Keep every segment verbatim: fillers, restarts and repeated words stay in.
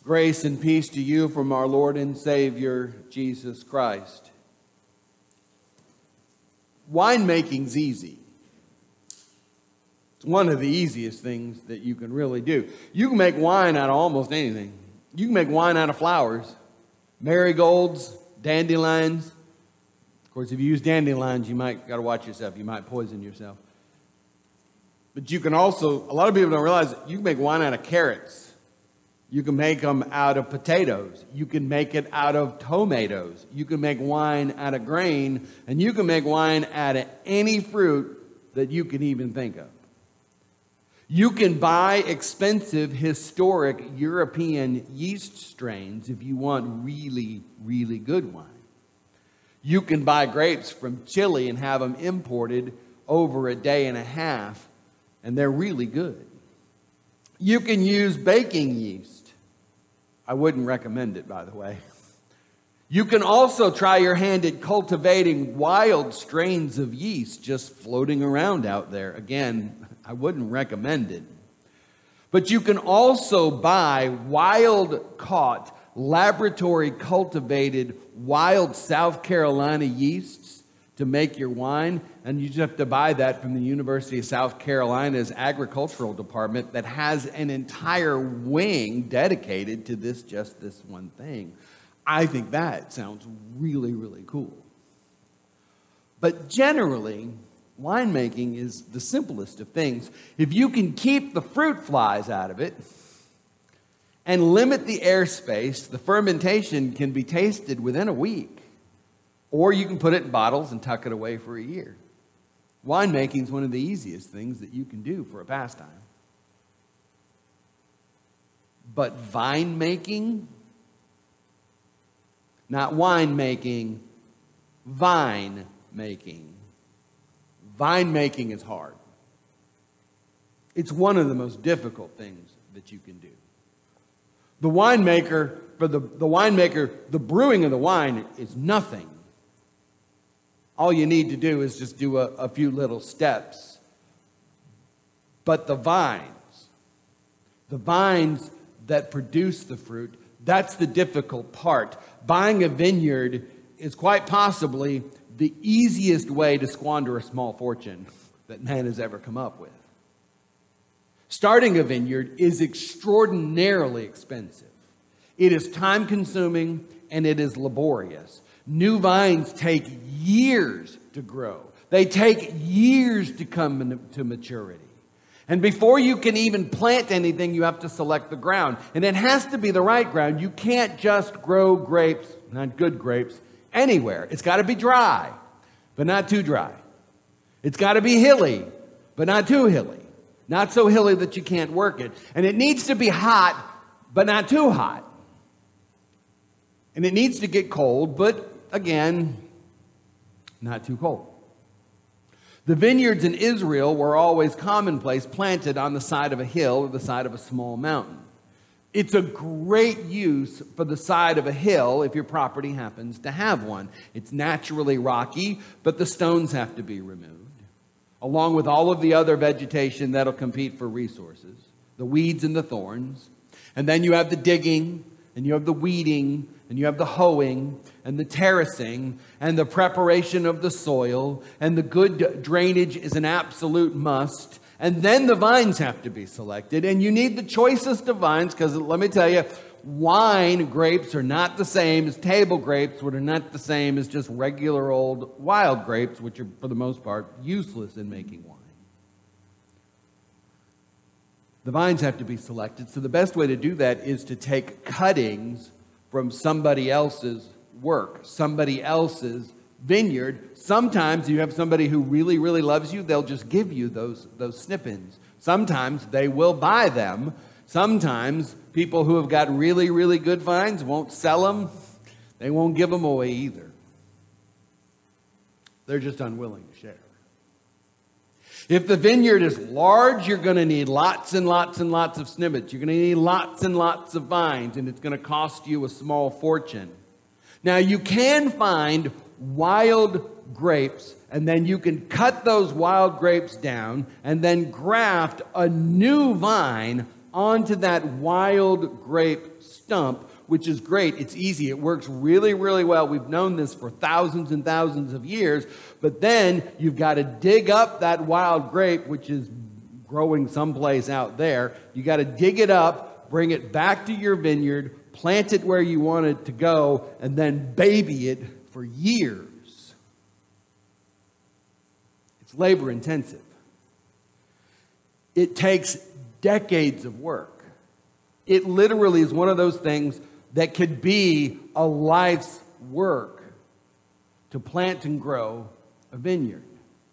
Grace and peace to you from our Lord and Savior, Jesus Christ. Winemaking's easy. It's one of the easiest things that you can really do. You can make wine out of almost anything. You can make wine out of flowers, marigolds, dandelions. Of course, if you use dandelions, you might got to watch yourself. You might poison yourself. But you can also, a lot of people don't realize that you can make wine out of carrots. You can make them out of potatoes. You can make it out of tomatoes. You can make wine out of grain. And you can make wine out of any fruit that you can even think of. You can buy expensive, historic European yeast strains if you want really, really good wine. You can buy grapes from Chile and have them imported over a day and a half, and they're really good. You can use baking yeast. I wouldn't recommend it, by the way. You can also try your hand at cultivating wild strains of yeast just floating around out there. Again, I wouldn't recommend it. But you can also buy wild-caught, laboratory-cultivated, wild South Carolina yeasts to make your wine, and you just have to buy that from the University of South Carolina's agricultural department that has an entire wing dedicated to this, just this one thing. I think that sounds really, really cool. But generally, winemaking is the simplest of things. If you can keep the fruit flies out of it and limit the airspace, the fermentation can be tasted within a week. Or you can put it in bottles and tuck it away for a year. Winemaking is one of the easiest things that you can do for a pastime. But vine making, not wine making, vine making. Vine making is hard. It's one of the most difficult things that you can do. The winemaker, for the, the winemaker, the brewing of the wine is nothing. All you need to do is just do a, a few little steps. But the vines, the vines that produce the fruit, that's the difficult part. Buying a vineyard is quite possibly the easiest way to squander a small fortune that man has ever come up with. Starting a vineyard is extraordinarily expensive. It is time-consuming and it is laborious. New vines take years to grow. They take years to come to maturity. And before you can even plant anything, you have to select the ground. And it has to be the right ground. You can't just grow grapes, not good grapes, anywhere. It's got to be dry, but not too dry. It's got to be hilly, but not too hilly. Not so hilly that you can't work it. And it needs to be hot, but not too hot. And it needs to get cold, but again, not too cold. The vineyards in Israel were always commonplace, planted on the side of a hill or the side of a small mountain. It's a great use for the side of a hill if your property happens to have one. It's naturally rocky, but the stones have to be removed, along with all of the other vegetation that'll compete for resources, the weeds and the thorns. And then you have the digging, and you have the weeding, and you have the hoeing, and the terracing, and the preparation of the soil, and the good drainage is an absolute must. And then the vines have to be selected, and you need the choicest of vines, because let me tell you, wine grapes are not the same as table grapes, which are not the same as just regular old wild grapes, which are, for the most part, useless in making wine. The vines have to be selected, so the best way to do that is to take cuttings from somebody else's work, somebody else's vineyard. Sometimes you have somebody who really, really loves you, they'll just give you those, those snippings. Sometimes they will buy them. Sometimes people who have got really, really good vines won't sell them. They won't give them away either. They're just unwilling to share. If the vineyard is large, you're going to need lots and lots and lots of snippets. You're going to need lots and lots of vines, and it's going to cost you a small fortune. Now, you can find wild grapes, and then you can cut those wild grapes down and then graft a new vine onto that wild grape stump, which is great. It's easy. It works really, really well. We've known this for thousands and thousands of years. But then you've got to dig up that wild grape, which is growing someplace out there. You got to dig it up, bring it back to your vineyard, plant it where you want it to go, and then baby it for years. It's labor intensive. It takes decades of work. It literally is one of those things that could be a life's work to plant and grow a vineyard.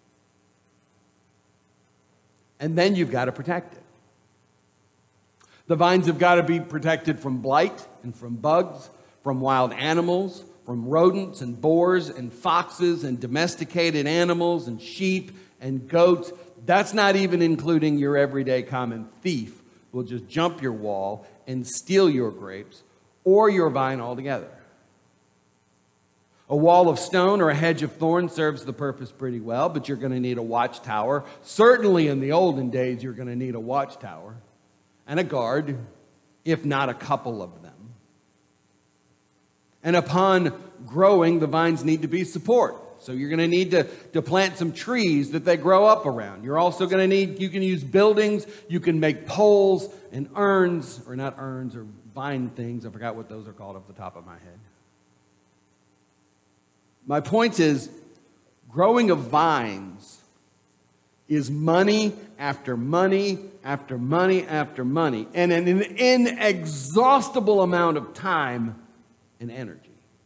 And then you've got to protect it. The vines have got to be protected from blight and from bugs, from wild animals, from rodents and boars and foxes and domesticated animals and sheep and goats. That's not even including your everyday common thief who will just jump your wall and steal your grapes or your vine altogether. A wall of stone or a hedge of thorns serves the purpose pretty well, but you're going to need a watchtower. Certainly in the olden days, you're going to need a watchtower and a guard, if not a couple of them. And upon growing, the vines need to be support. So you're going to need to, to plant some trees that they grow up around. You're also going to need, you can use buildings, you can make poles and urns, or not urns, or vine things. I forgot what those are called off the top of my head. My point is, growing of vines is money after money after money after money, and an inexhaustible amount of time and energy.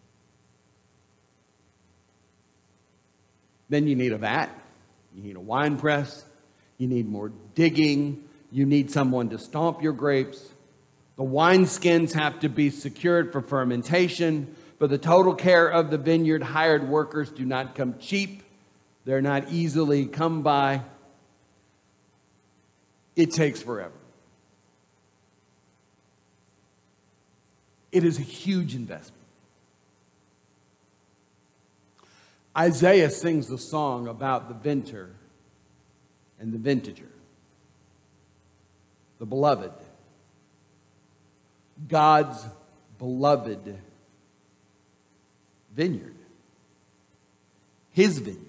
Then you need a vat, you need a wine press, you need more digging, you need someone to stomp your grapes. The wine skins have to be secured for fermentation. For the total care of the vineyard, hired workers do not come cheap. They're not easily come by. It takes forever. It is a huge investment. Isaiah sings the song about the vintner and the vintager, the beloved, God's beloved vineyard, his vineyard.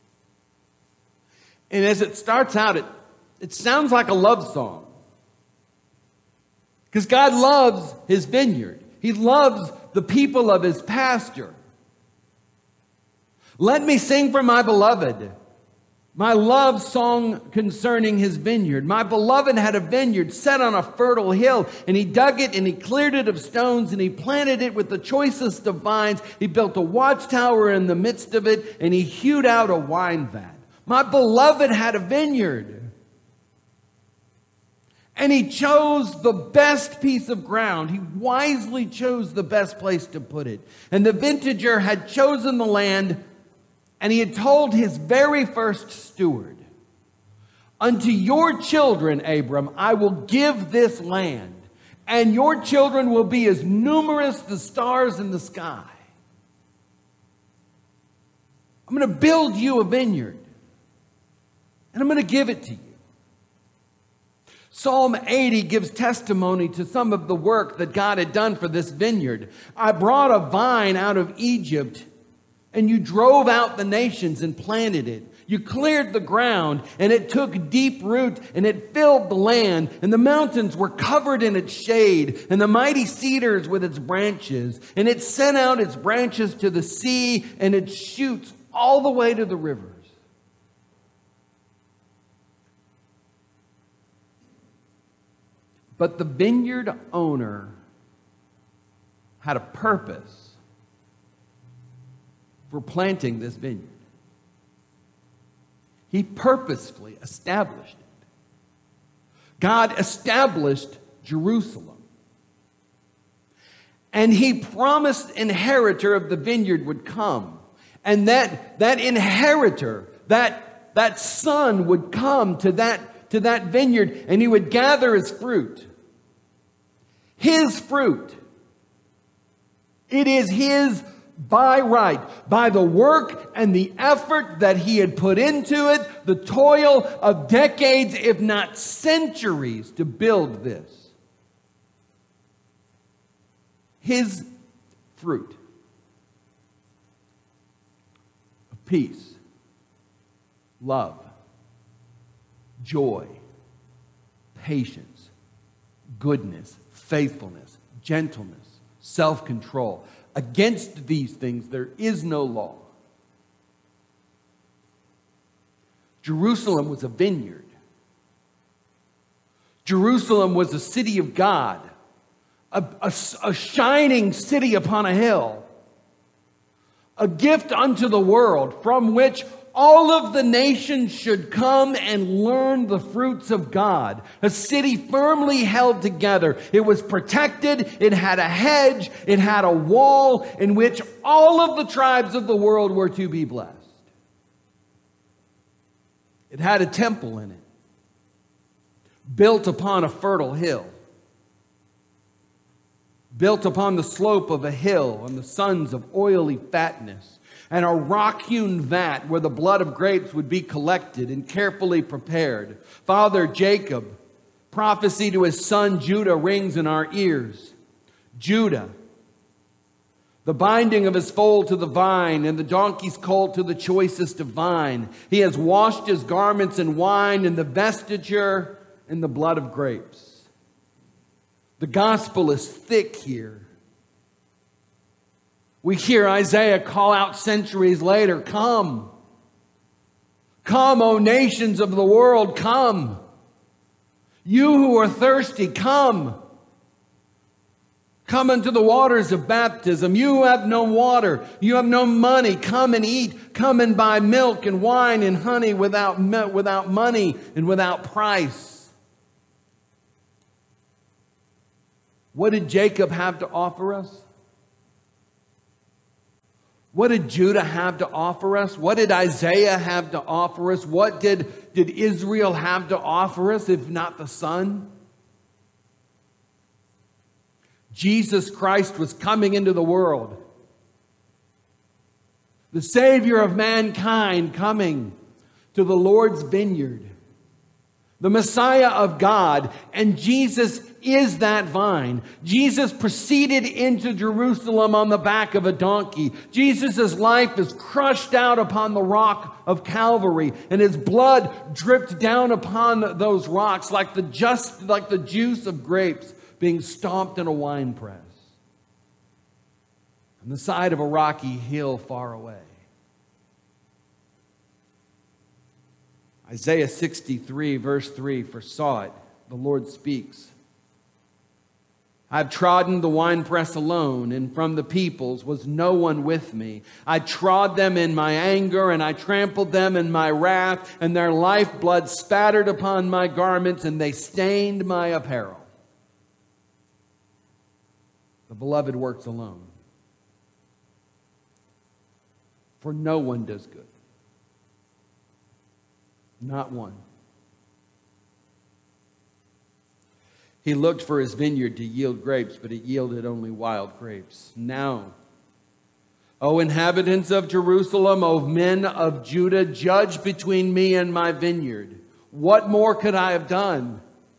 And as it starts out, it, it sounds like a love song. Because God loves his vineyard. He loves the people of his pasture. Let me sing for my beloved, my love song concerning his vineyard. My beloved had a vineyard set on a fertile hill, and he dug it and he cleared it of stones, and he planted it with the choicest of vines. He built a watchtower in the midst of it, and he hewed out a wine vat. My beloved had a vineyard, and he chose the best piece of ground. He wisely chose the best place to put it. And the vintager had chosen the land, and he had told his very first steward, unto your children, Abram, I will give this land, and your children will be as numerous as the stars in the sky. I'm going to build you a vineyard, and I'm going to give it to you. Psalm eighty gives testimony to some of the work that God had done for this vineyard. I brought a vine out of Egypt, and you drove out the nations and planted it. You cleared the ground, and it took deep root, and it filled the land, and the mountains were covered in its shade, and the mighty cedars with its branches. And it sent out its branches to the sea, and its shoots all the way to the rivers. But the vineyard owner had a purpose for planting this vineyard. He purposefully established it. God established Jerusalem. And he promised inheritor of the vineyard would come. And that, that inheritor, that, that son would come to that, to that vineyard, and he would gather his fruit. His fruit. It is his by right, by the work and the effort that he had put into it, the toil of decades, if not centuries, to build this. His fruit of peace, love, joy, patience, goodness, faithfulness, gentleness, self-control. Against these things there is no law. Jerusalem was a vineyard. Jerusalem was a city of God, a, a, a shining city upon a hill, a gift unto the world from which all of the nations should come and learn the fruits of God. A city firmly held together. It was protected. It had a hedge. It had a wall in which all of the tribes of the world were to be blessed. It had a temple in it, built upon a fertile hill, built upon the slope of a hill on the sons of oily fatness, and a rock-hewn vat where the blood of grapes would be collected and carefully prepared. Father Jacob, prophecy to his son Judah rings in our ears. Judah, the binding of his foal to the vine, and the donkey's colt to the choicest of vine. He has washed his garments in wine, and the vestiture in the blood of grapes. The gospel is thick here. We hear Isaiah call out centuries later, "Come. Come, O nations of the world, come. You who are thirsty, come. Come unto the waters of baptism. You who have no water, you have no money, come and eat. Come and buy milk and wine and honey without, without money and without price." What did Jacob have to offer us? What did Judah have to offer us? What did Isaiah have to offer us? What did, did Israel have to offer us, if not the Son? Jesus Christ was coming into the world. The Savior of mankind coming to the Lord's vineyard. The Messiah of God. And Jesus is that vine. Jesus proceeded into Jerusalem on the back of a donkey. Jesus' life is crushed out upon the rock of Calvary, and his blood dripped down upon those rocks like the just like the juice of grapes being stomped in a winepress on the side of a rocky hill far away. Isaiah sixty-three, verse three, foresaw it. The Lord speaks. I've trodden the winepress alone, and from the peoples was no one with me. I trod them in my anger, and I trampled them in my wrath, and their lifeblood spattered upon my garments, and they stained my apparel. The beloved works alone, for no one does good. Not one. He looked for his vineyard to yield grapes, but it yielded only wild grapes. Now, O inhabitants of Jerusalem, O men of Judah, judge between me and my vineyard. What more could I have done?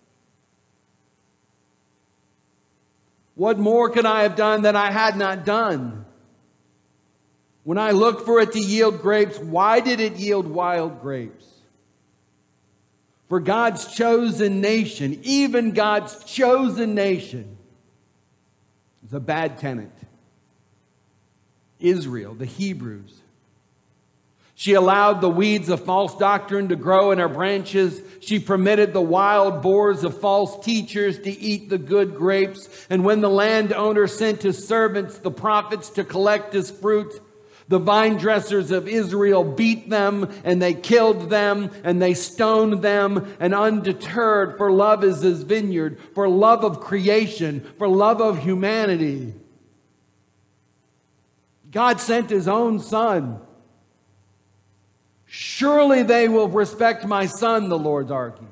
What more could I have done that I had not done? When I looked for it to yield grapes, why did it yield wild grapes? For God's chosen nation, even God's chosen nation, is a bad tenant. Israel, the Hebrews. She allowed the weeds of false doctrine to grow in her branches. She permitted the wild boars of false teachers to eat the good grapes. And when the landowner sent his servants, the prophets, to collect his fruit, the vine dressers of Israel beat them, and they killed them, and they stoned them, and undeterred, for love is his vineyard, for love of creation, for love of humanity. God sent his own Son. Surely they will respect my Son, the Lord argues.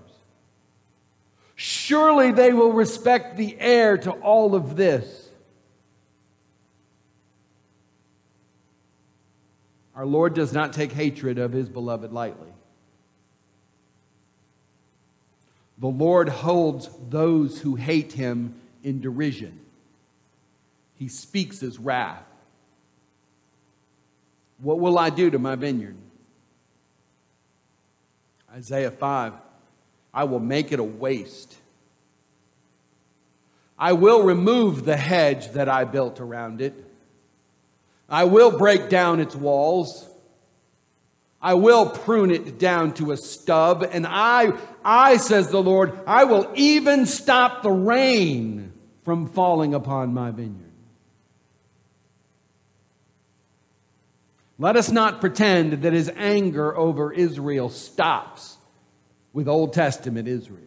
Surely they will respect the heir to all of this. Our Lord does not take hatred of his beloved lightly. The Lord holds those who hate him in derision. He speaks his wrath. What will I do to my vineyard? Isaiah five, I will make it a waste. I will remove the hedge that I built around it. I will break down its walls. I will prune it down to a stub. And I, I, says the Lord, I will even stop the rain from falling upon my vineyard. Let us not pretend that his anger over Israel stops with Old Testament Israel.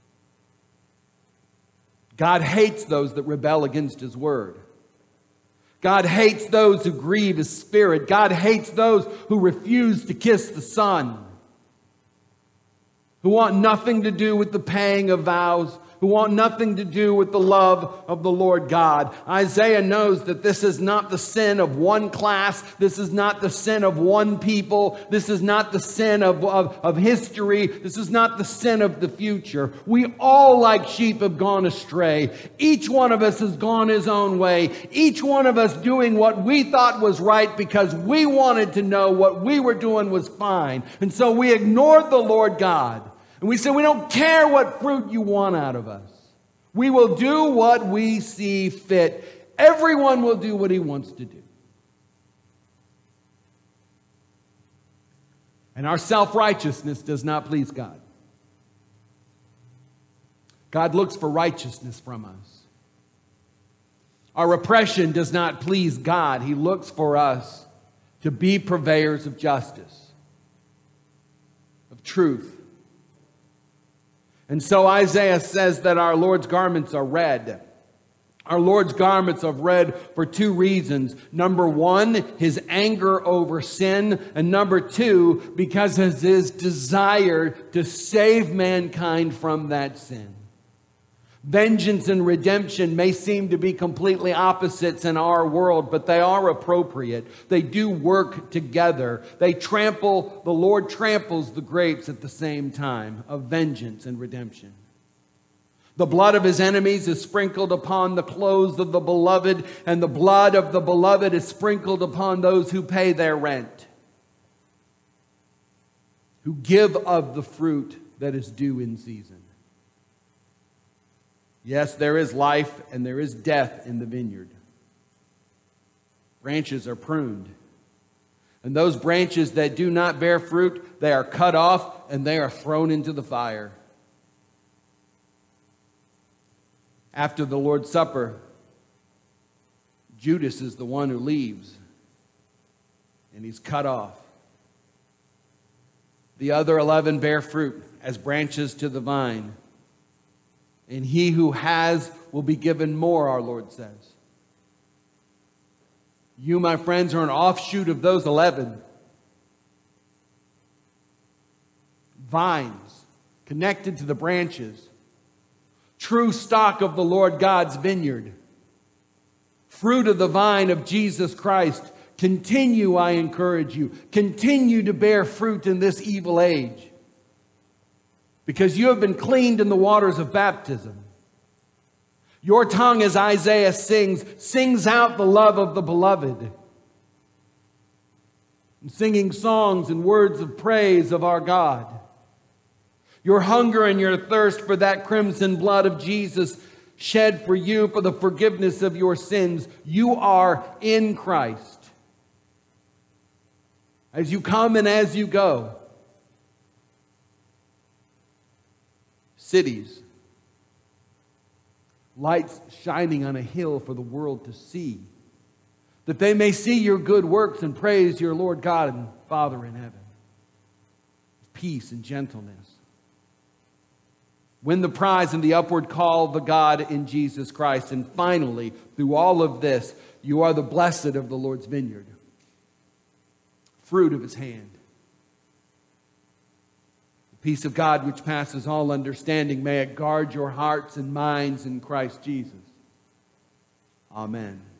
God hates those that rebel against his word. God hates those who grieve his spirit. God hates those who refuse to kiss the Son, who want nothing to do with the paying of vows, who want nothing to do with the love of the Lord God. Isaiah knows that this is not the sin of one class. This is not the sin of one people. This is not the sin of, of, of history. This is not the sin of the future. We all, like sheep, have gone astray. Each one of us has gone his own way. Each one of us doing what we thought was right because we wanted to know what we were doing was fine. And so we ignored the Lord God. And we say, we don't care what fruit you want out of us. We will do what we see fit. Everyone will do what he wants to do. And our self-righteousness does not please God. God looks for righteousness from us. Our oppression does not please God. He looks for us to be purveyors of justice, of truth. And so Isaiah says that our Lord's garments are red. Our Lord's garments are red for two reasons. Number one, his anger over sin. And number two, because of his desire to save mankind from that sin. Vengeance and redemption may seem to be completely opposites in our world, but they are appropriate. They do work together. They trample, the Lord tramples the grapes at the same time of vengeance and redemption. The blood of his enemies is sprinkled upon the clothes of the beloved, and the blood of the beloved is sprinkled upon those who pay their rent, who give of the fruit that is due in season. Yes, there is life and there is death in the vineyard. Branches are pruned. And those branches that do not bear fruit, they are cut off and they are thrown into the fire. After the Lord's Supper, Judas is the one who leaves. And he's cut off. The other eleven bear fruit as branches to the vine. And he who has will be given more, our Lord says. You, my friends, are an offshoot of those eleven. Vines connected to the branches. True stock of the Lord God's vineyard. Fruit of the vine of Jesus Christ. Continue, I encourage you. Continue to bear fruit in this evil age. Because you have been cleaned in the waters of baptism. Your tongue, as Isaiah sings, sings out the love of the beloved. And singing songs and words of praise of our God. Your hunger and your thirst for that crimson blood of Jesus shed for you for the forgiveness of your sins. You are in Christ. As you come and as you go. Cities, lights shining on a hill for the world to see, that they may see your good works and praise your Lord God and Father in heaven. Peace and gentleness. Win the prize in the upward call of the God in Jesus Christ. And finally, through all of this, you are the blessed of the Lord's vineyard, fruit of his hand. Peace of God, which passes all understanding, may it guard your hearts and minds in Christ Jesus. Amen.